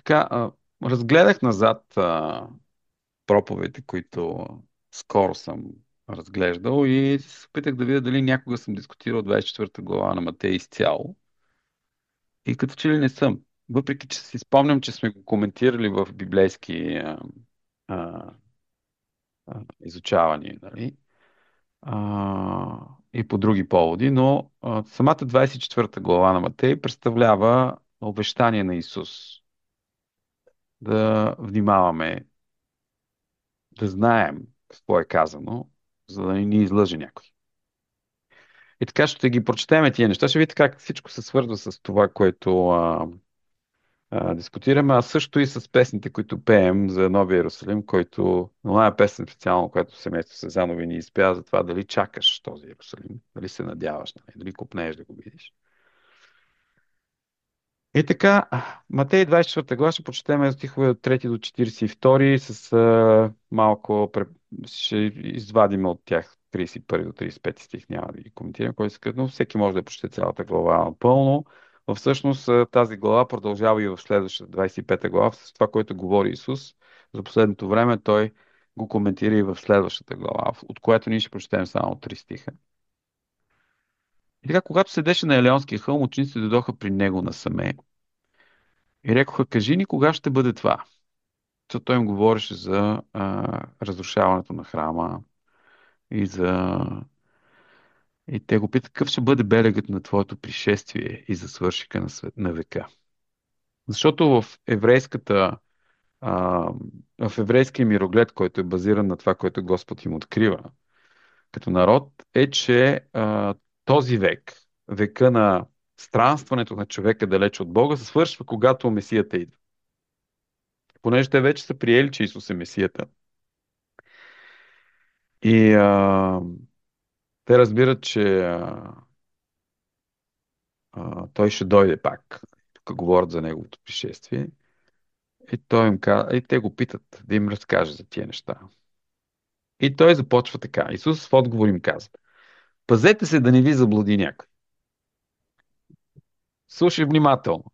Така, разгледах назад проповедите, които скоро съм разглеждал и се опитах да видя дали някога съм дискутирал 24-та глава на Матей изцяло. И като че ли не съм. Въпреки, че си спомням, че сме го коментирали в библейски а, изучавания, нали? И по други поводи, но самата 24-та глава на Матей представлява обещание на Исус да внимаваме, да знаем какво е казано, за да не ни излъже някой. И така ще ги прочетем тия неща. Ще видите как всичко се свързва с това, което дискутираме, а също и с песните, които пеем за Новия Иерусалим, който, една песен специално, която семейство Сезанови ни изпя за това дали чакаш този Иерусалим, дали се надяваш, нали, дали купнееш да го видиш. И така, Матей 24 глава ще прочетем стихове от 3 до 42 с ще извадим от тях 31 до 35 стих, няма да ги коментирам, кой иска, но всеки може да прочете цялата глава напълно. Всъщност тази глава продължава и в следващата 25 глава, с това, което говори Исус. За последното време той го коментира и в следващата глава, от която ние ще прочетем само 3 стиха. И така, когато седеше на Елеонския хълм, учениците дойдоха при него насаме и рекоха, кажи ни кога ще бъде това. Той им говореше за разрушаването на храма и за... И те го питат, какъв ще бъде белегът на твоето пришествие и за свършика на века. Защото а, в еврейския мироглед, който е базиран на това, което Господ им открива като народ, е, че този век, века на странстването на човека далеч от Бога, се свършва, когато Месията идва. Понеже те вече са приели, че Исус е Месията. И те разбират, че той ще дойде пак. Тук говорят за неговото пришествие. И той им каза, и те го питат да им разкаже за тия неща. И той започва така. Исус в отговор им казва: пазете се да не ви заблуди някой. Слушай внимателно.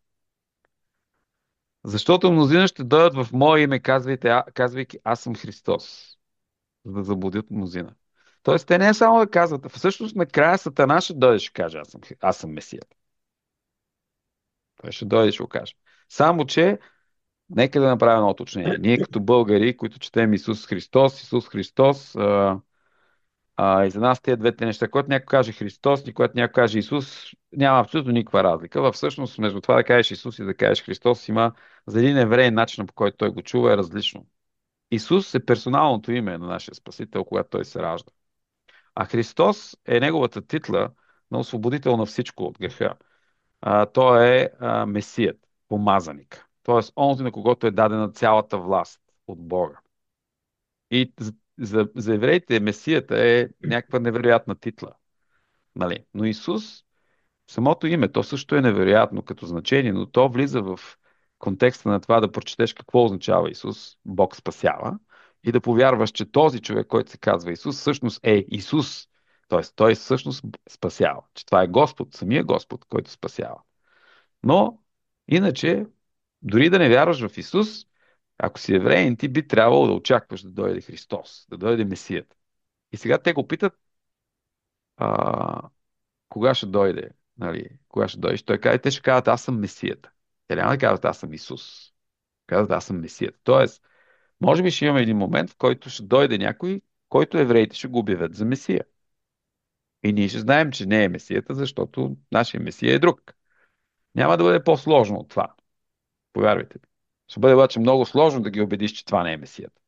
Защото мнозина ще дойдат в мое име, казвайки, аз съм Христос, за да заблудят мнозина. Тоест, те не е само да казват, а всъщност накрая Сатана ще дойде, ще каже, аз съм Месията. Той ще дойде, ще го каже. Само, че нека да направя едно уточнение. Ние като българи, които четем Исус Христос, и за нас тези двете неща, когато някой каже Христос и когато някой каже Исус, няма абсолютно никаква разлика. Всъщност, между това да кажеш Исус и да кажеш Христос, има за един еврей начинът, по който той го чува, е различно. Исус е персоналното име на нашия Спасител, когато той се ражда. А Христос е неговата титла на освободител на всичко от греха. Той е Месият, помазаник. Тоест, онзи, на когото е дадена цялата власт от Бога. И за евреите Месията е някаква невероятна титла. Нали? Но Исус, самото име, то също е невероятно като значение, но то влиза в контекста на това да прочетеш какво означава Исус, Бог спасява, и да повярваш, че този човек, който се казва Исус, всъщност е Исус. Тоест, той всъщност спасява. Че това е Господ, самия Господ, който спасява. Но, иначе, дори да не вярваш в Исус, ако си евреин, ти би трябвало да очакваш да дойде Христос, да дойде Месията. И сега те го питат, а, кога ще дойде, нали, кога ще дойде. Той казва, те ще казват, аз съм Месията. Те няма да казват, аз съм Исус. Казват, аз съм Месията. Тоест, може би ще имаме един момент, в който ще дойде някой, който евреите ще го обявят за Месия. И ние ще знаем, че не е Месията, защото нашия Месия е друг. Няма да бъде по-сложно от това. Повярвайте ми. Ще бъде обаче много сложно да ги убедиш, че това не е Месията.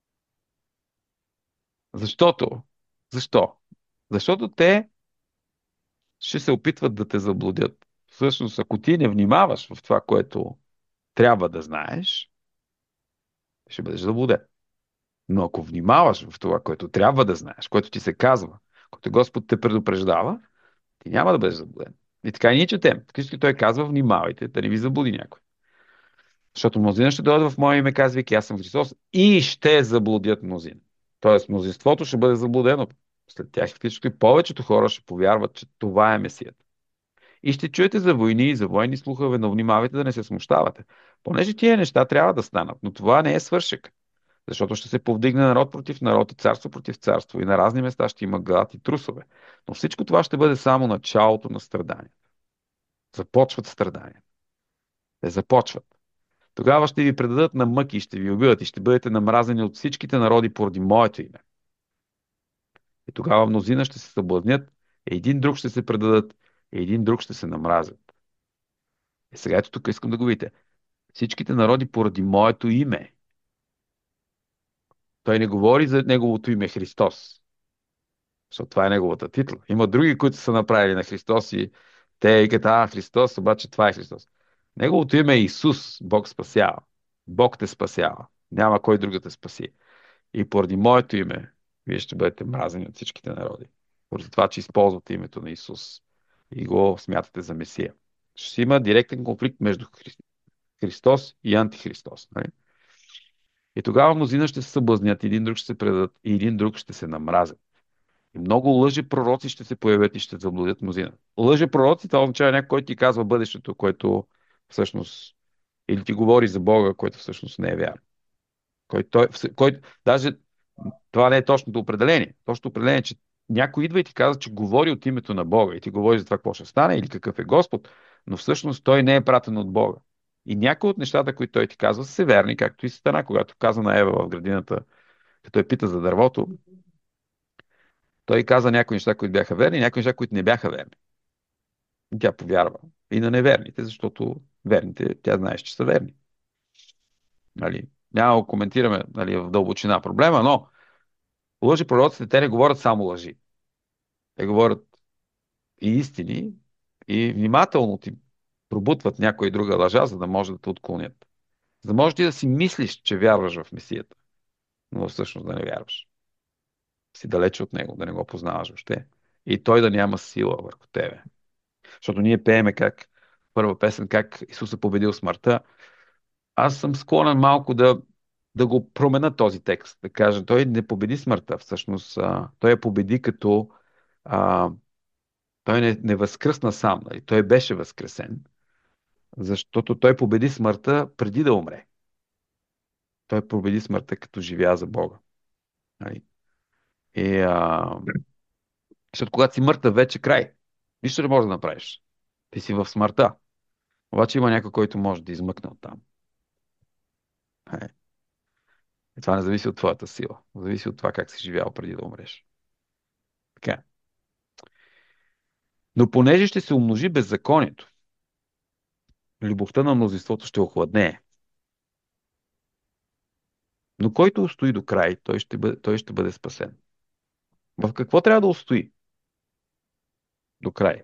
Защото, защо? Защото те ще се опитват да те заблудят. Всъщност, ако ти не внимаваш в това, което трябва да знаеш, ще бъдеш заблуден. Но ако внимаваш в това, което трябва да знаеш, което ти се казва, което Господ те предупреждава, ти няма да бъдеш заблуден. И така и ние четем. Така той казва, внимавайте, да не ви заблуди някой. Защото мнозина ще дойдат в мое име, казвайки, аз съм Христос, и ще заблудят мнозина. Тоест, мнозинството ще бъде заблудено след тях. Фактически повечето хора ще повярват, че това е Месията. И ще чуете за войни и за военни слухове, но внимавайте да не се смущавате. Понеже тия неща трябва да станат, но това не е свършек. Защото ще се повдигне народ против народ и царство против царство. И на разни места ще има глад и трусове. Но всичко това ще бъде само началото на страдания. Започват страдания. Те започват. Тогава ще ви предадат на мъки и ще ви убиват и ще бъдете намразени от всичките народи поради моето име. И тогава мнозина ще се съблазнят, един друг ще се предадат, и един друг ще се намразят. И сега ето тук искам да го видите. Всичките народи поради моето име. Той не говори за неговото име Христос, защото това е неговата титла. Има други, които са направили на Христос и те викат, Христос, обаче това е Христос. Неговото име е Исус, Бог спасява. Бог те спасява. Няма кой друг да те спаси. И поради моето име, вие ще бъдете мразени от всичките народи. Поради това, че използвате името на Исус и го смятате за Месия. Ще има директен конфликт между Христос и Антихристос. Нали? И тогава мнозина ще се съблазнят, един друг ще се предадат и един друг ще се намразят. И много лъжи пророци ще се появят и ще заблудят мнозина. Лъжи пророци, това означава някой, който ти казва бъдещето, което всъщност или ти говори за Бога, което всъщност не е вярно. Даже това не е точното определение. Точното определение е, че някой идва и ти казва, че говори от името на Бога и ти говори за това какво ще стане или какъв е Господ, но всъщност той не е пратен от Бога. И някои от нещата, които той ти казва, са верни, както и Сатана, когато каза на Ева в градината, като я пита за дървото, той каза някои неща, които бяха верни, и някои неща, които не бяха верни. И тя повярва. И на неверните, защото верните, тя знаеш, че са верни. Нали? Няма да коментираме, нали, в дълбочина проблема, но лъжи пророците, те не говорят само лъжи. Те говорят и истини и внимателно ти пробутват някоя и друга лъжа, за да може да те отклонят. За да можеш ти да си мислиш, че вярваш в Месията, но всъщност да не вярваш. Си далече от него, да не го познаваш въобще. И той да няма сила върху тебе. Защото ние пееме как, първа песен, как Исус е победил смъртта. Аз съм склонен малко да го променя този текст, да кажа, той не победи смъртта, всъщност той я победи като а, той не възкръсна сам, нали? Той беше възкресен, защото той победи смъртта преди да умре. Той победи смъртта като живя за Бога. Нали? И, защото когато си мъртъв, вече край. Нищо не можеш да направиш. Ти си в смъртта. Обаче има някой, който може да измъкне оттам. Е. И това не зависи от твоята сила. Зависи от това как си живял преди да умреш. Така. Но понеже ще се умножи беззаконието, любовта на мнозинството ще охладнее. Но който устои до край, той ще бъде спасен. В какво трябва да устои до край?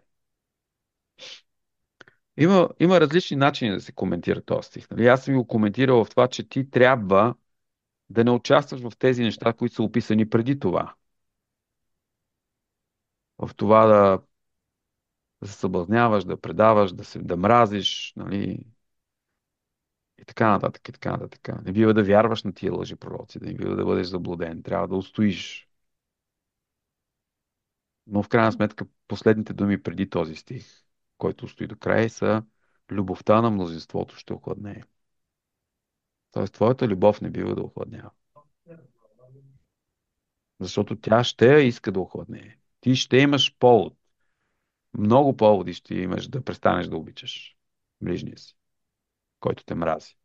Има различни начини да се коментира този стих. Нали? Аз съм ви го коментирал в това, че ти трябва да не участваш в тези неща, които са описани преди това. В това да се съблазняваш, да предаваш, да мразиш, нали? И така нататък, и така нататък. Не бива да вярваш на тия лъжи пророци, да не бива да бъдеш заблуден. Трябва да устоиш. Но в крайна сметка последните думи преди този стих, който стои до края, са любовта на мнозинството ще охладнее. Тоест, твоята любов не бива да охладнява. Защото тя ще иска да охладнее. Ти ще имаш повод. Много поводи ще имаш да престанеш да обичаш ближния си, който те мрази.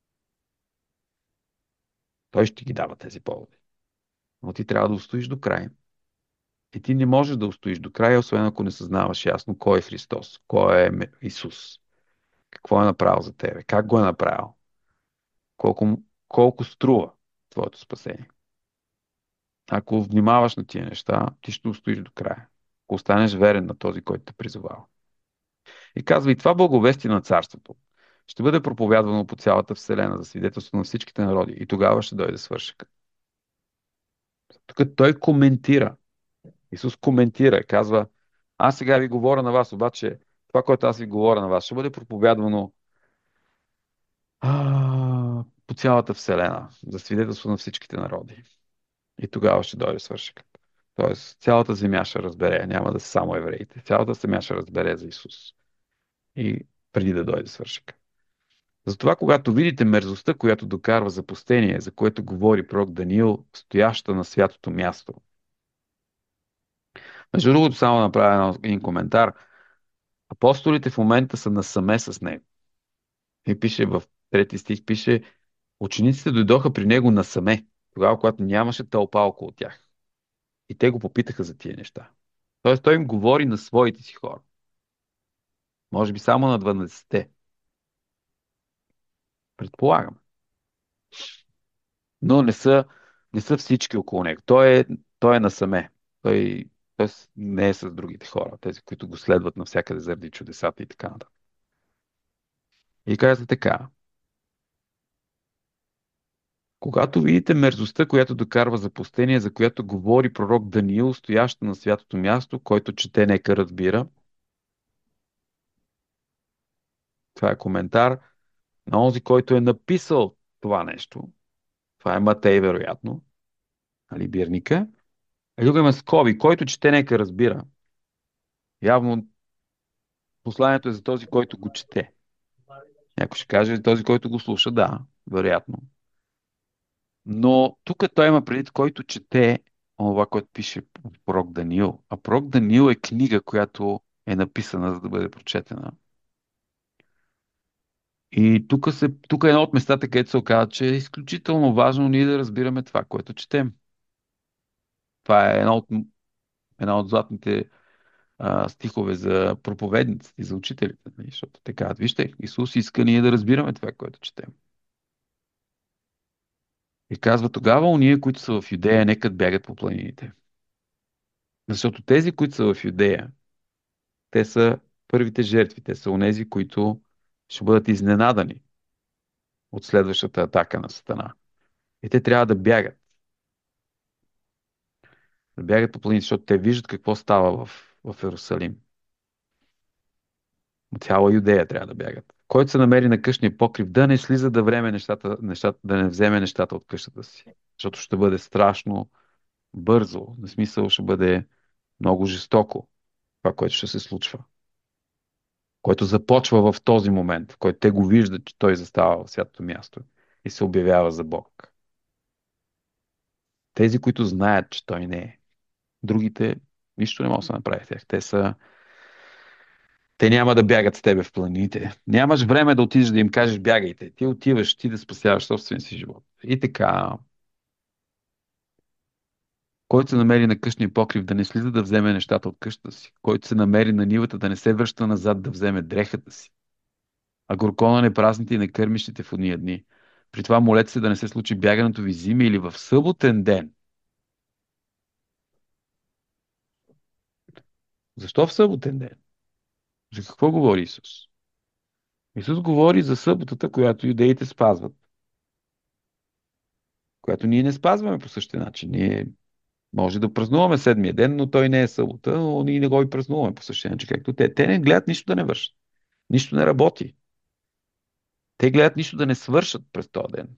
Той ще ги дава тези поводи. Но ти трябва да устоиш до край. И ти не можеш да устоиш до края, освен ако не съзнаваш ясно кой е Христос, кой е Исус, какво е направил за тебе, как го е направил, колко струва твоето спасение. Ако внимаваш на тия неща, ти ще устоиш до края. Ако останеш верен на този, който те призовава. И казва, и това благовестие на царството ще бъде проповядвано по цялата вселена за свидетелство на всичките народи. И тогава ще дойде свършък. Тук той коментира. Исус коментира, казва, аз сега ви говоря на вас, обаче това, което аз ви говоря на вас, ще бъде проповядвано по цялата вселена за свидетелство на всичките народи. И тогава ще дойде свършъкът. Тоест, цялата земя ще разбере, няма да са само евреите. Цялата земя ще разбере за Исус. И преди да дойде свършика. Затова, когато видите мерзостта, която докарва запустение, за което говори пророк Даниил, стояща на святото място. Между другото, само да направя един коментар. Апостолите в момента са насаме с него. И пише в трети стих, пише, учениците дойдоха при него насаме, тогава, когато нямаше тълпа около тях. И те го попитаха за тия неща. Тоест, той им говори на своите си хора. Може би само на 12-те. Предполагам. Но не са всички около него. Той е насаме. Той не е с другите хора, тези, които го следват навсякъде заради чудесата и така нататък. И каза така. Когато видите мерзостта, която докарва запустение, за която говори пророк Даниил, стояща на святото място, който чете, нека разбира. Това е коментар на онзи, който е написал това нещо. Това е Матей, вероятно, нали, бирника. А друга има скоби, който чете, нека разбира. Явно посланието е за този, който го чете. Някой ще каже, този, който го слуша, да, вероятно. Но тук той има предвид, който чете това, което пише пророк Даниил. А пророк Даниил е книга, която е написана, за да бъде прочетена. И тук е едно от местата, където се оказа, че е изключително важно ние да разбираме това, което четем. Това е една от златните стихове за проповедниците и за учителите. Нали? Защото те казват, вижте, Исус иска ние да разбираме това, което четем. И казва тогава, уния, които са в Юдея, нека бягат по планините. Защото тези, които са в Юдея, те са първите жертви. Те са онези, които ще бъдат изненадани от следващата атака на Сатана. И те трябва да бягат. Да бягат по планините, защото те виждат какво става в Иерусалим. От цяла Юдея трябва да бягат. Който се намери на къщния покрив, да не слиза да време да не вземе нещата от къщата си. Защото ще бъде страшно бързо. На смисъл ще бъде много жестоко това, което ще се случва. Който започва в този момент, в който те го виждат, че той застава в святото място и се обявява за Бог. Тези, които знаят, че той не е. Другите нищо не може да се направи с тях. Те няма да бягат с тебе в планините. Нямаш време да отидеш да им кажеш бягайте. Ти отиваш ти да спасяваш собствения си живот. И така, който се намери на къщния покрив да не слиза да вземе нещата от къщата си. Който се намери на нивата да не се връща назад да вземе дрехата си. А горкона не празните и не кърмищите в уния дни. При това молете се да не се случи бягането ви зими или в съботен ден. Защо в съботен ден? За какво говори Исус? Исус говори за съботата, която юдеите спазват, която ние не спазваме по същия начин. Ние може да празнуваме седмия ден, но той не е събота, но ние не го и празнуваме по същия начин, както те. Те не гледат нищо да не вършат. Нищо не работи. Те гледат нищо да не свършат през този ден.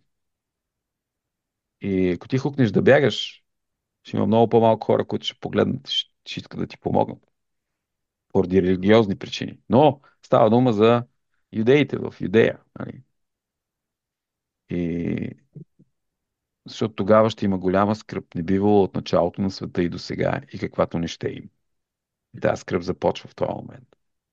И ако ти хукнеш да бягаш, ще има много по-малко хора, които ще погледнат и ще искат да ти помогнат. Поради религиозни причини. Но става дума за юдеите в Юдея. Нали? И защото тогава ще има голяма скръб. Не бивало от началото на света и до сега и каквато не ще им. И тази скръб започва в този момент.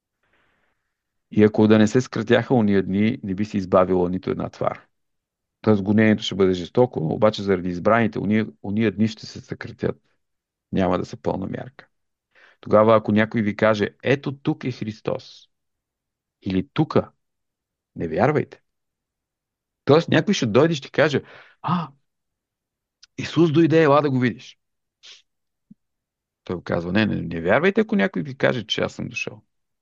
И ако да не се скратяха уния дни, не би се избавила нито една твар. Тоест гонението ще бъде жестоко, но обаче заради избраните, уния дни ще се съкратят. Няма да са пълна мярка. Тогава, ако някой ви каже, ето тук е Христос, или тука, не вярвайте. Тоест някой ще дойде и ще каже, Исус дойде, ела да го видиш. Той казва, не вярвайте, ако някой ви каже, че аз съм дошъл.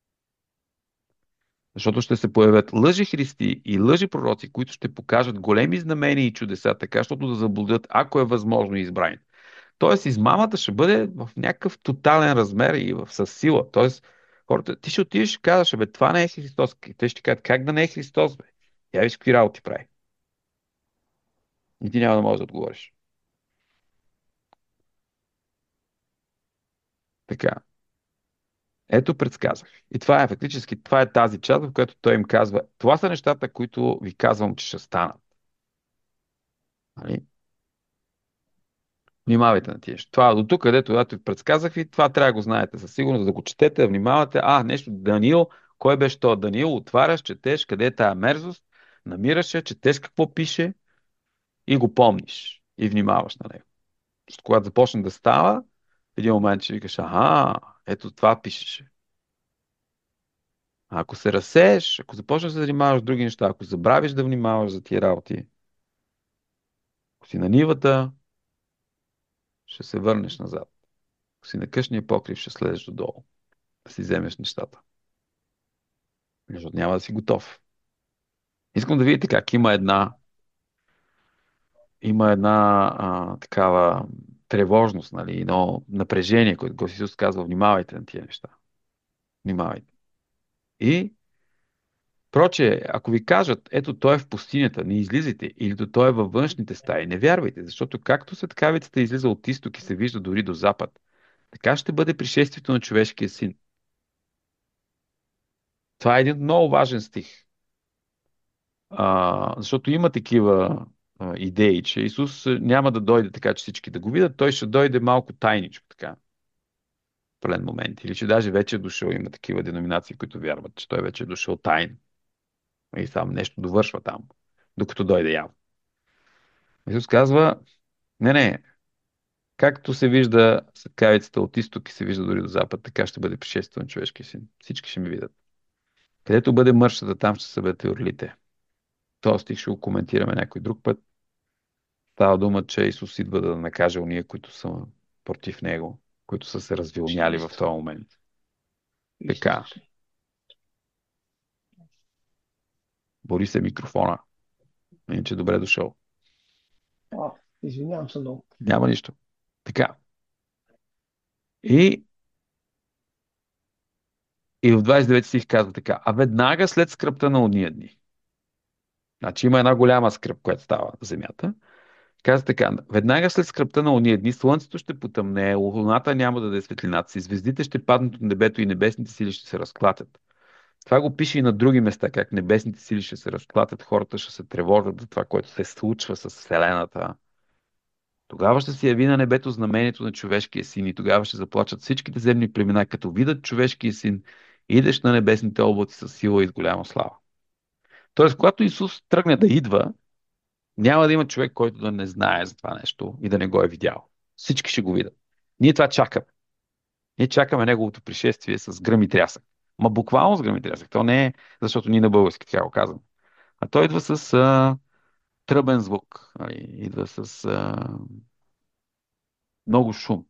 Защото ще се появят лъжи христи и лъжи пророци, които ще покажат големи знамения и чудеса, така, защото да заблудят, ако е възможно, избраните. Тоест, измамата ще бъде в някакъв тотален размер и със сила. Тоест, хората, ти ще отидеш и казваш, бе, това не е Христос. И те ще кажат, как да не е Христос, бе? Я виж какви работи прави. И ти няма да можеш да отговориш. Така. Ето предсказах. И това е фактически, това е тази част, в която той им казва, това са нещата, които ви казвам, че ще станат. Нали? Внимавайте на тия. Това до тук, където ви предсказах ви, това трябва да го знаете със сигурност, да го четете, да внимавате. Нещо, Даниил, кой беше то? Даниил, отваряш, четеш, къде е тая мерзост, намираш я, четеш какво пише и го помниш. И внимаваш на него. Защото когато започне да става, в един момент ще викаш, ето това пишеше. А ако се разсееш, ако започнеш да занимаваш с други неща, ако забравиш да внимаваш за тия работи, ако си на нивата, ще се върнеш назад. Ако си на къщния покрив, ще слезеш додолу, да си вземеш нещата. Защото няма да си готов. Искам да видите как има една такава тревожност, нали, едно напрежение, което Господ Исус казва, внимавайте на тия неща. Внимавайте. И проче, ако ви кажат, ето той е в пустинята, не излизайте, или то той е във външните стаи, не вярвайте, защото както светкавицата излиза от изток и се вижда дори до запад, така ще бъде пришествието на човешкия син. Това е един много важен стих, защото има такива идеи, че Исус няма да дойде така, че всички да го видят, той ще дойде малко тайничко, така, в определен момент. Или че даже вече е дошъл, има такива деноминации, които вярват, че той вече е дошъл тайно. И сам нещо довършва там, докато дойде явно. Исус казва, не, както се вижда светкавицата от изток и се вижда дори до запад, така ще бъде пришествието на човешкия син. Всички ще ми видят. Където бъде мършата, там ще се бъдете орлите. Този стих ще го коментираме някой друг път. Става дума, че Исус идва да накаже уния, които са против Него, които са се развилняли в Чисто. този момент. Така, Истински. бори се микрофона. Иначе добре дошъл. Извинявам се много. Няма нищо. Така. И, и в 29 стих казва така. А веднага след скръпта на уния дни. Значи има една голяма скръп, която става на земята. Каза така, веднага след скръпта на ония дни, слънцето ще потъмне, луната няма да даде светлината си, звездите ще паднат от небето и небесните сили ще се разклатят. Това го пише и на други места, как небесните сили ще се разклатят, хората ще се тревожат за това, което се случва с Вселената. Тогава ще се яви на небето знамението на човешкия син и тогава ще заплачат всичките земни племена, като видят човешкия син, идеш на небесните облаци с сила и с голяма слава. Тоест, когато Исус тръгне да идва, няма да има човек, който да не знае за това нещо и да не го е видял. Всички ще го видят. Ние това чакаме. Ние чакаме неговото пришествие с гръм и трясък. Ма буквално с гръм и трясък. То не е защото ние на български така го казвам. А той идва с тръбен звук. Нали? Идва с много шум.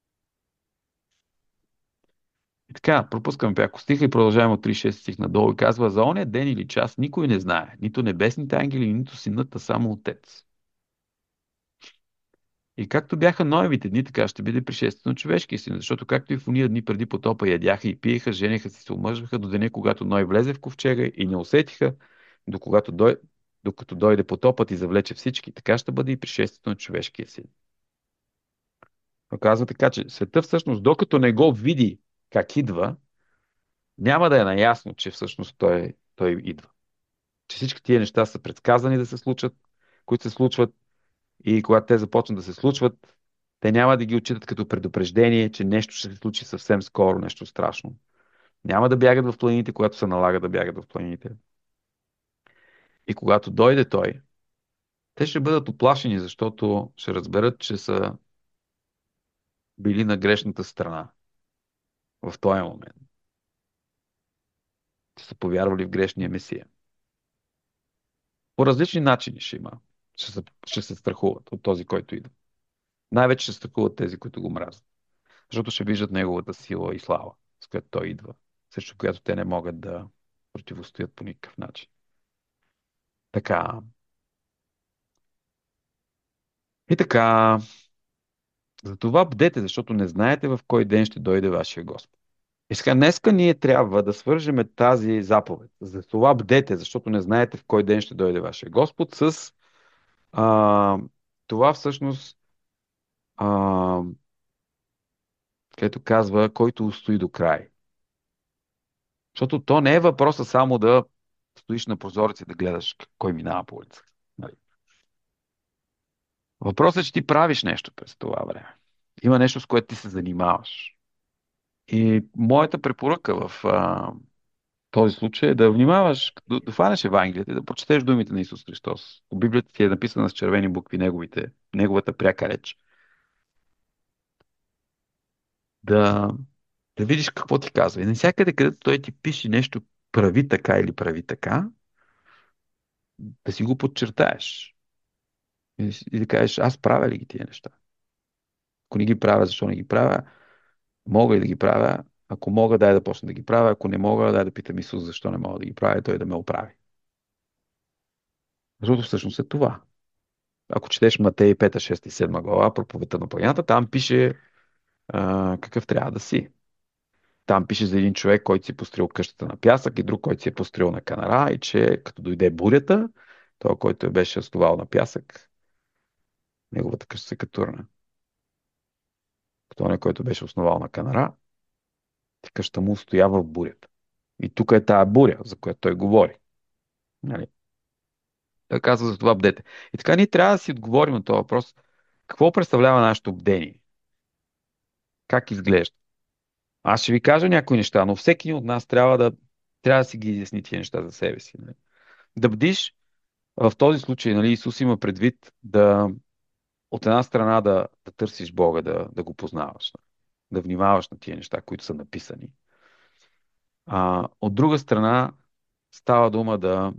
И така, пропускаме пряко стиха и продължаваме от 36 стих надолу и казва, за оня ден или час никой не знае, нито небесните ангели, нито синът, а само Отец. И както бяха Ноевите дни, така ще бъде пришествието на човешкия син, защото както и в уния дни преди потопа ядяха и пиеха, женеха си, се омъжваха до деня, когато Ной влезе в ковчега и не усетиха, докато дойде потопът и завлече всички, така ще бъде и пришествието на човешкия син. Оказва така, че света всъщност, докато не го види как идва, няма да е наясно, че всъщност той идва. Че всички тия неща са предсказани да се случат, които се случват. И когато те започнат да се случват, те няма да ги отчитат като предупреждение, че нещо ще се случи съвсем скоро, нещо страшно. Няма да бягат в планините, когато се налага да бягат в планините. И когато дойде той, те ще бъдат оплашени, защото ще разберат, че са били на грешната страна в този момент. Че са повярвали в грешния Месия. По различни начини ще има. Ще се страхуват от този, който идва. Най-вече ще се страхуват тези, които го мразят. Защото ще виждат неговата сила и слава, с която той идва, срещу която те не могат да противостоят по никакъв начин. Така. И така. Затова бдете, защото не знаете в кой ден ще дойде вашия Господ. И сега, днеска ние трябва да свържеме тази заповед. За това бдете, защото не знаете в кой ден ще дойде вашия Господ с а, това всъщност, а, където казва, който устои до край. Защото то не е въпроса само да стоиш на прозореца и да гледаш кой минава по улицата. Нали? Въпросът е, че ти правиш нещо през това време. Има нещо, с което ти се занимаваш. И моята препоръка в този случай е да внимаваш, да хванеш Евангелията и да прочетеш думите на Исус Христос. По Библията ти е написана с червени букви неговата пряка реч. Да, да видиш какво ти казва. И навсякъде, където той ти пише нещо прави така или прави така, да си го подчертаеш. И да кажеш, аз правя ли ги тия неща? Ако не ги правя, защо не ги правя? Мога и да ги правя. Ако мога, дай да почна да ги правя. Ако не мога, дай да питам Исус, защо не мога да ги правя, и той да ме оправи. Защото всъщност е това. Ако четеш Матей 5, 6 и 7 глава, проповедта на планината, там пише какъв трябва да си. Там пише за един човек, който си построил къщата на пясък и друг, който си е построил на канара и че като дойде бурята, той, който беше основал на пясък, неговата къща се катурна. Като он, който беше основал на канара, къща му устоява в бурята. И тук е тая буря, за която той говори. Нали? Той казва за това бдете. И така ние трябва да си отговорим на този въпрос. Какво представлява нашето бдение? Как изглежда? Аз ще ви кажа някои неща, но всеки от нас трябва да си ги изясни тия неща за себе си. Нали? Да бдиш в този случай, нали, Исус има предвид да от една страна да търсиш Бога, да го познаваш, нали? Да внимаваш на тия неща, които са написани. От друга страна става дума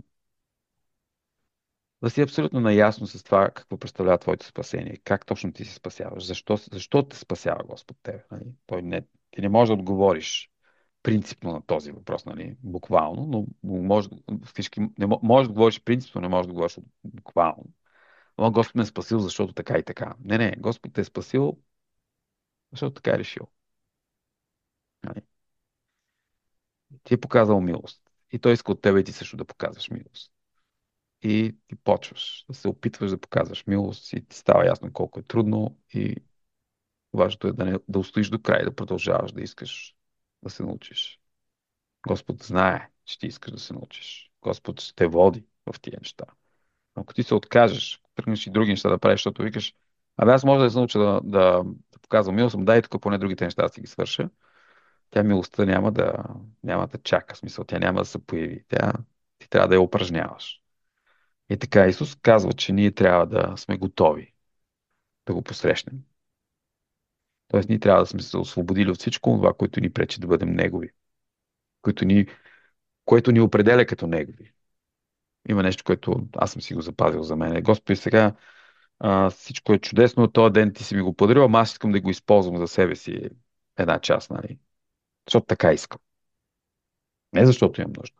да си абсолютно наясно с това какво представлява твоето спасение, как точно ти се спасяваш, защо те спасява Господ тебе. Нали? Ти не можеш да отговориш принципно на този въпрос, нали? Буквално, но всички, можеш да говориш принципно, не можеш да говориш буквално. Но Господ ме е спасил, защото така и така. Не, Господ те е спасил, защото така е решил. Нали? Ти е показал милост. И той иска от тебе и ти също да показваш милост. И ти почваш да се опитваш да показваш милост и ти става ясно колко е трудно и важното е да устоиш до край, да продължаваш да искаш да се научиш. Господ знае, че ти искаш да се научиш. Господ ще те води в тия неща. Ако ти се откажеш, тръгнеш и други неща да правиш, защото викаш, аз може да се науча да показвам милост, но дай тук поне другите неща да си ги свърша. Тя милостта няма да чака, в смисъл, тя няма да се появи. Ти трябва да я упражняваш. И така Исус казва, че ние трябва да сме готови да го посрещнем. Тоест ние трябва да сме се освободили от всичко това, което ни пречи да бъдем Негови, което ни, което ни определя като Негови. Има нещо, което аз съм си го запазил за мен. Господи, сега всичко е чудесно, този ден ти си ми го подарил, ама аз искам да го използвам за себе си една част, нали? Защото така искам. Не защото имам нужда.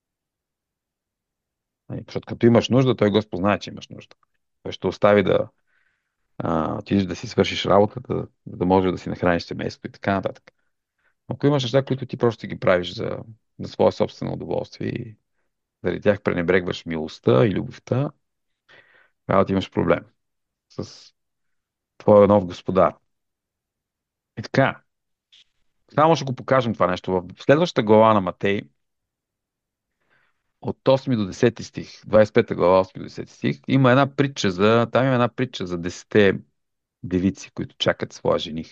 Нали? Защото като имаш нужда, той Господ знае, че имаш нужда. Той ще остави да отидеш да си свършиш работата, да може да си нахраниш семейството и така нататък. Ако имаш неща, които ти просто ги правиш за свое собствено удоволствие и заради тях пренебрегваш милостта и любовта, тогава ти имаш проблем с твоя нов господар. И така, само ще го покажем това нещо. В следващата глава на Матей, от 8 до 10 стих, 25 глава, 8 до 10 стих, там има една притча за 10 девици, които чакат своя жених.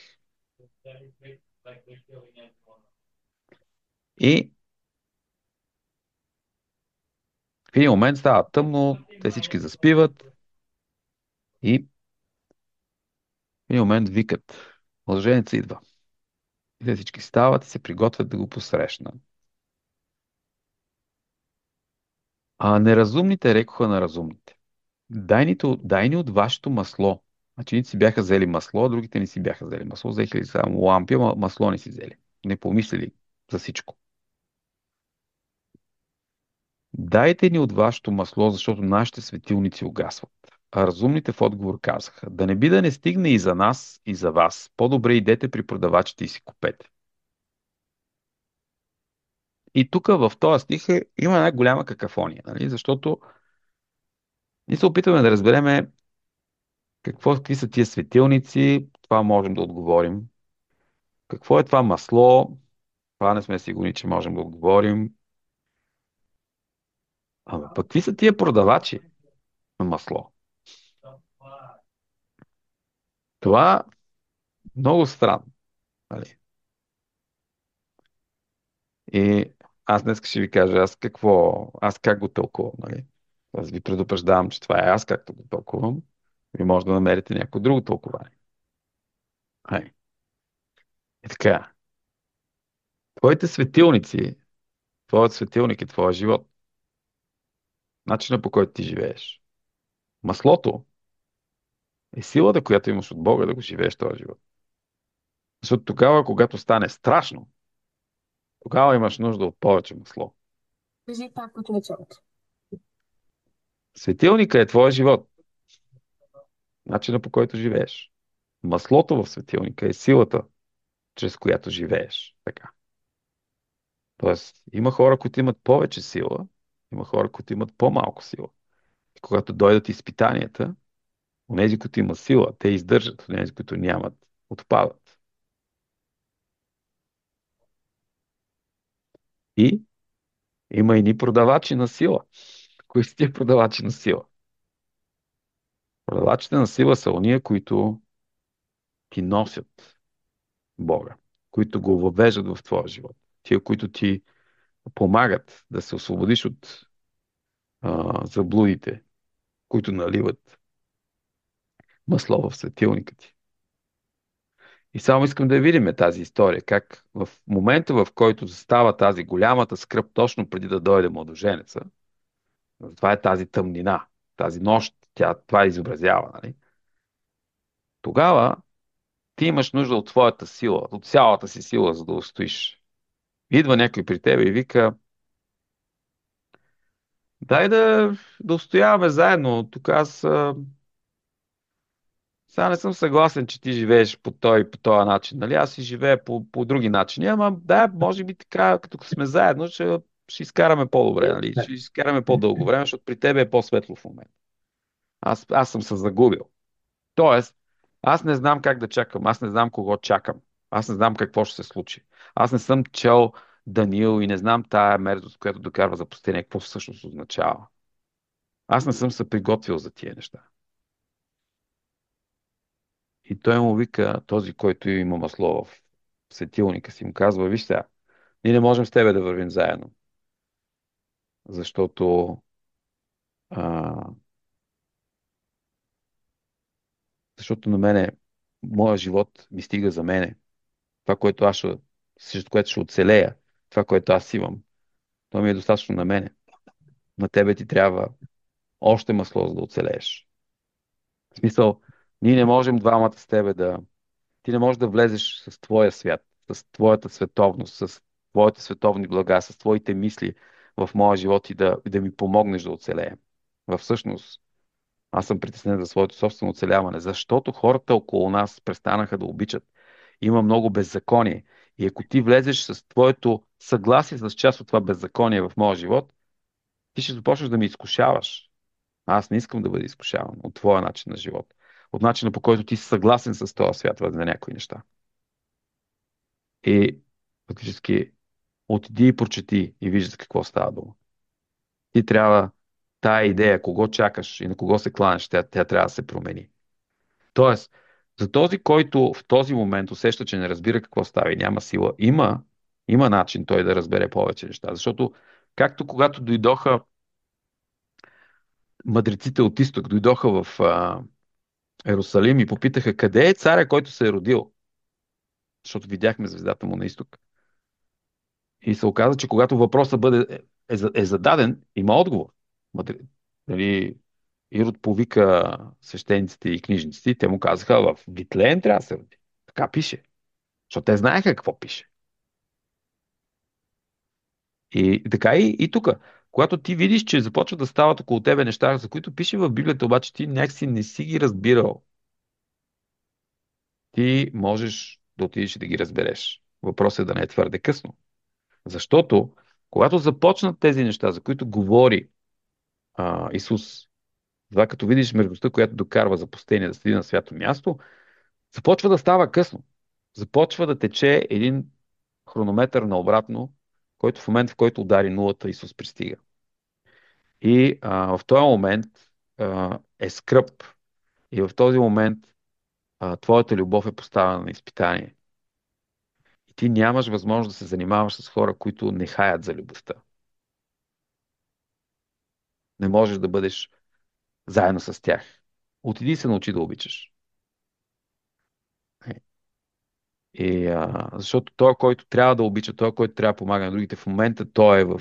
И в един момент става тъмно, те всички заспиват и в един момент викат: младоженец идва. И те всички стават и се приготвят да го посрещнат. А неразумните рекоха на разумните: дай ни от вашето масло. Значи едните си бяха взели масло, а другите не си бяха взели масло. Взеха ли само лампи, ама масло не си взели. Не помислили за всичко. Дайте ни от вашето масло, защото нашите светилници угасват. А разумните в отговор казаха: да не би да не стигне и за нас, и за вас. По-добре идете при продавачите и си купете. И тук в този стих има една голяма какафония, нали? Защото ние се опитваме да разбереме какви са тия светилници, това можем да отговорим. Какво е това масло? Това не сме сигурни, че можем да отговорим. Ама пък какви са тия продавачи на масло? Това много странно. Нали? И аз днес ще ви кажа, аз как го тълкувам. Нали? Аз ви предупреждавам, че това е аз както го тълкувам. Ви може да намерите някакво друго тълкование. Ай. И така, твоите светилници, твоят светилник е твоя живот. Начинът по който ти живееш. Маслото е силата, която имаш от Бога да го живееш този живот. Защото тогава, когато стане страшно, тогава имаш нужда от повече масло. Кажи пак от началото. Светилника е твоя живот. Начинът по който живееш. Маслото в светилника е силата, чрез която живееш. Така. Тоест, има хора, които имат повече сила, има хора, които имат по-малко сила. И когато дойдат изпитанията, онези, които имат сила, те издържат, онези, които нямат, отпадат. И има и ни продавачи на сила. Кои са тия продавачи на сила? Продавачите на сила са ония, които ти носят Бога, които го въвеждат в твоя живот. Тия, които ти помагат да се освободиш от заблудите, които наливат масло в светилника ти. И само искам да видим тази история, как в момента, в който става тази голямата скръб, точно преди да дойде младоженеца, това е тази тъмнина, тази нощ, това изобразява, нали? Тогава ти имаш нужда от твоята сила, от цялата си сила, за да устоиш. Идва някой при тебе и вика, дай да устояваме заедно. Тук сега не съм съгласен, че ти живееш по този начин. Нали? Аз си живея по други начини, ама да, може би така, като сме заедно, ще изкараме по-добре, нали? Ще изкараме по-дълго време, защото при тебе е по-светло в момента. Аз съм се загубил. Тоест, аз не знам как да чакам, аз не знам кого чакам, аз не знам какво ще се случи. Аз не съм чел Даниил и не знам тая мерзост, която докарва за пустиня, какво всъщност означава. Аз не съм се приготвил за тия неща. И той му вика, този, който има масло в светилника си, му казва, виж сега, ние не можем с тебе да вървим заедно, защото, а, защото на мене, моя живот ми стига за мене. Това, срещу което ще оцелея, това, което аз имам, то ми е достатъчно на мене. На тебе ти трябва още масло, за да оцелееш. В смисъл, ние не можем двамата с тебе да... Ти не можеш да влезеш с твоя свят, с твоята световност, с твоите световни блага, с твоите мисли в моя живот и да ми помогнеш да оцелеем. Всъщност, аз съм притеснен за своето собствено оцеляване, защото хората около нас престанаха да обичат. Има много беззаконие. И ако ти влезеш с твоето съгласие с част от това беззаконие в моя живот, ти ще започнеш да ме изкушаваш. Аз не искам да бъда изкушаван от твоя начин на живот. От начина по който ти си съгласен с този свят за някои неща. И фактически отиди и прочети и виждаш какво става дума. Ти трябва тая идея, кого чакаш и на кого се кланеш, тя трябва да се промени. Тоест, за този, който в този момент усеща, че не разбира какво става и няма сила, има начин той да разбере повече неща. Защото, както когато дойдоха мъдреците от изток, дойдоха в Ерусалим и попитаха къде е царя, който се е родил, защото видяхме звездата му на изток. И се оказа, че когато въпросът е зададен, има отговор. Нали, Ирод повика свещениците и книжниците и те му казаха, в Витлеем трябва да се роди. Така пише. Защото те знаеха какво пише. И така и тук. Когато ти видиш, че започват да стават около тебе неща, за които пише в Библията, обаче ти някакси не си ги разбирал, ти можеш да отидеш и да ги разбереш. Въпросът е да не е твърде късно. Защото, когато започнат тези неща, за които говори Исус, това като видиш мъдростта, която докарва запустение да седи на свято място, започва да става късно. Започва да тече един хронометър наобратно, който в момента, в който удари нулата, Исус пристига. И в този момент е скръб. И в този момент твоята любов е поставена на изпитание. И ти нямаш възможност да се занимаваш с хора, които не хаят за любовта. Не можеш да бъдеш заедно с тях. Отиди и се научи да обичаш. Защото той, който трябва да обича, той, който трябва да помага на другите, в момента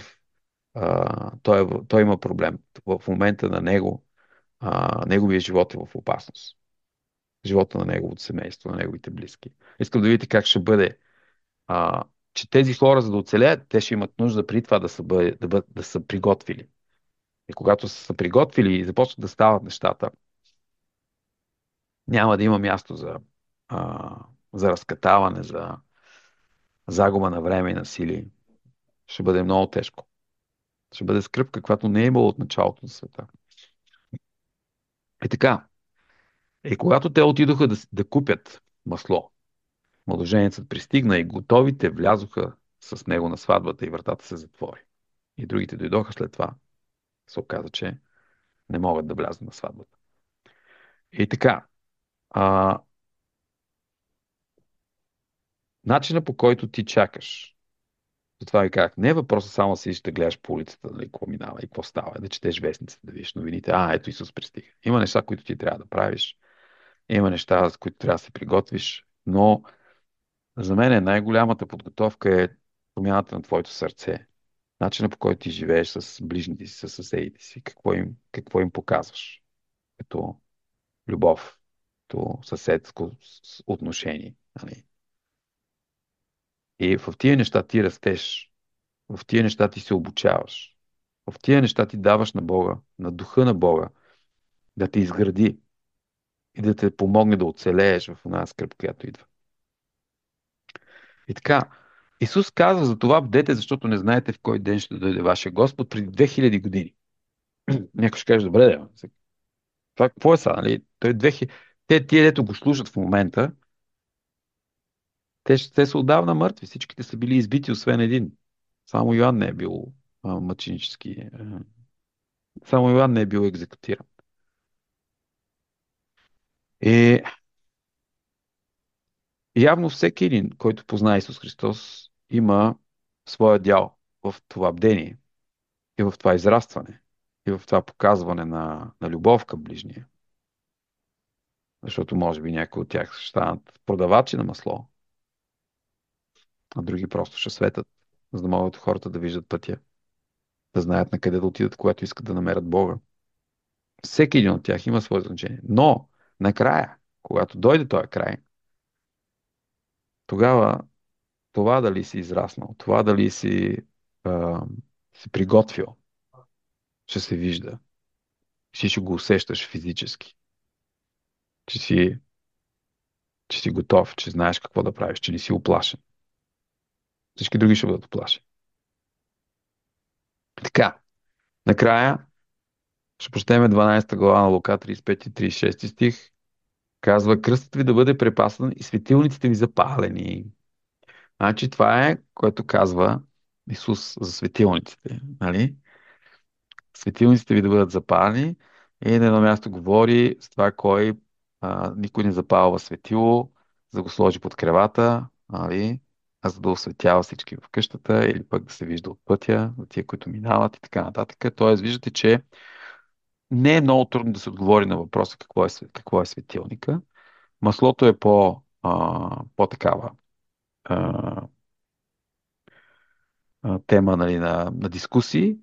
той има проблем. В момента на него, неговия живот е в опасност. Живота на неговото семейство, на неговите близки. Искам да видите как ще бъде, че тези хора, за да оцелеят, те ще имат нужда преди това да са приготвили. И когато са приготвили и започнат да стават нещата, няма да има място а, за разкатаване, за загуба на време и на сили. Ще бъде много тежко. Ще бъде скръп, каквато не е имало от началото на света. И така. И когато те отидоха да купят масло, младоженецът пристигна и готовите влязоха с него на сватбата и вратата се затвори. И другите дойдоха след това. Се оказа, че не могат да влязат на сватбата. И така. А, начина по който ти чакаш. Затова ви казах, не е въпросът само да седиш да гледаш по улицата, нали, какво минава и какво става, да четеш вестниците, да видиш новините. Ето Исус пристига. Има неща, които ти трябва да правиш. Има неща, за които трябва да се приготвиш. Но за мен най-голямата подготовка е промяната на твоето сърце. Начина по който ти живееш с ближните си, с съседите си. Какво им показваш. Като любов, като съседско отношение. Нали? И в тия неща ти растеш. В тия неща ти се обучаваш. В тия неща ти даваш на Бога, на духа на Бога, да те изгради и да те помогне да оцелееш в една скръп, която идва. И така, Исус казва за това, бдете, защото не знаете в кой ден ще дойде вашия Господ преди 2000 години. Някой ще каже, добре, това какво е сега, нали? Той 2000... Тия, дето го слушат в момента, те са отдавна мъртви. Всичките са били избити, освен един. Само Йоан не е бил мъченически. Само Йоан не е бил екзекутиран. И явно всеки един, който познае Исус Христос, има своя дял в това бдение и в това израстване и в това показване на любов към ближния. Защото може би някои от тях ще станат продавачи на масло, а други просто ще светят, за да могат хората да виждат пътя, да знаят на къде да отидат, когато искат да намерят Бога. Всеки един от тях има свое значение. Но накрая, когато дойде този край, тогава това дали си израснал, това дали а, си приготвил, ще се вижда. Ще го усещаш физически. Че си, че си готов, че знаеш какво да правиш, че не си оплашен. Всички други ще бъдат оплашени. Така, накрая ще прочетем 12 глава на Лука, 35 и 36 стих. Казва, кръстът ви да бъде препасан и светилниците ви запалени. Значи това е, което казва Исус за светилниците. Нали? Светилниците ви да бъдат запалени и на едно място говори с това, никой не запалва светило, за да го сложи под кревата, нали? А за да осветява всички в къщата или пък да се вижда от пътя, за тия, които минават и така нататък. Тоест, виждате, че не е много трудно да се отговори на въпроса какво е светилника. Маслото е по-такава тема, нали, на дискусии,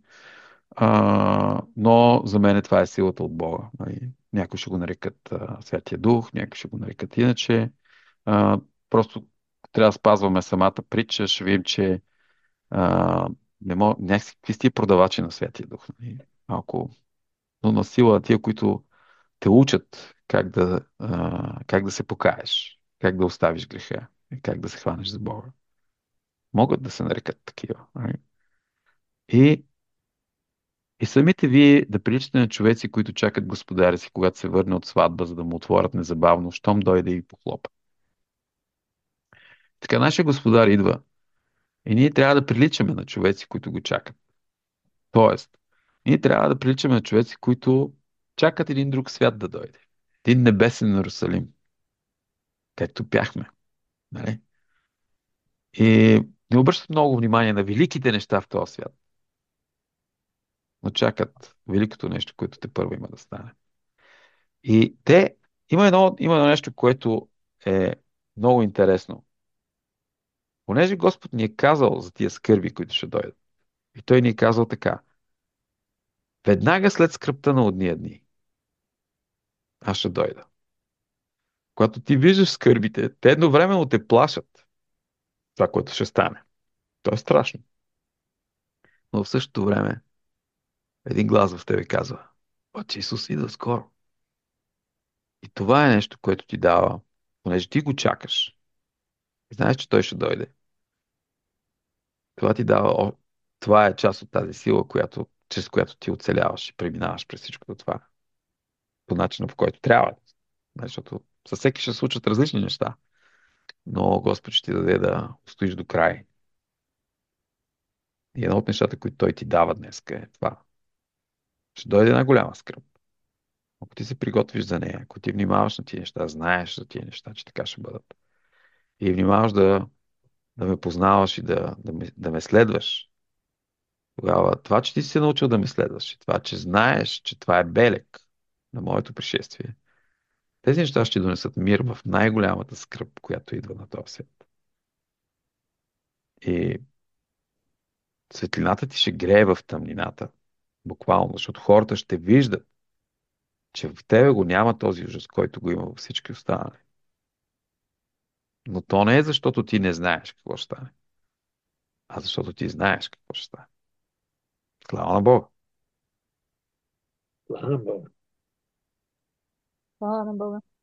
но за мен това е силата от Бога. Нали. Някои ще го нарекат Святия Дух, някои ще го нарекат иначе. А, просто трябва да спазваме самата притча, ще видим, че не мог, някакви сте продавачи на Святия Дух. Нали. Малко, но на сила тия, които те учат как да се покаеш, как да оставиш греха, как да се хванеш за Бога. Могат да се нарекат такива. Нали. И И самите вие да приличате на човеци, които чакат господаря си, когато се върне от сватба, за да му отворят незабавно, щом дойде и похлопа. Така нашия господар идва И ние трябва да приличаме на човеци, които го чакат. Тоест, ние трябва да приличаме на човеци, които чакат един друг свят да дойде. Един небесен Иерусалим, както бяхме. Нали? И не обръщат много внимание на великите неща в този свят, но чакат великото нещо, което те първо има да стане. И те, има едно нещо, което е много интересно. Понеже Господ ни е казал за тия скърби, които ще дойдат. И Той ни е казал така. Веднага след скръбта на одния дни, аз ще дойда. Когато ти виждаш скърбите, те едновременно те плашат това, което ще стане. То е страшно. Но в същото време един глас в тебе казва, че Исус идва скоро. И това е нещо, което ти дава, понеже ти го чакаш. И знаеш, че той ще дойде. Това ти дава, това е част от тази сила, чрез която ти оцеляваш и преминаваш през всичко това. По начина, по който трябва. Защото със всеки ще се случат различни неща. Но Господ ще ти даде да стоиш до край. И едно от нещата, които Той ти дава днес е това. Ще дойде една голяма скръб. Ако ти се приготвиш за нея, ако ти внимаваш на тия неща, знаеш за тия неща, че така ще бъдат. И внимаваш да ме познаваш и да ме следваш. Тогава това, че ти си се научил да ме следваш и това, че знаеш, че това е белег на моето пришествие, тези неща ще ти донесат мир в най-голямата скръб, която идва на този свят. И светлината ти ще грее в тъмнината. Буквално, защото хората ще виждат, че в тебе го няма този ужас, който го има във всички останали. Но то не е защото ти не знаеш какво ще стане, а защото ти знаеш какво ще стане. Слава на Бога! Слава на Бога.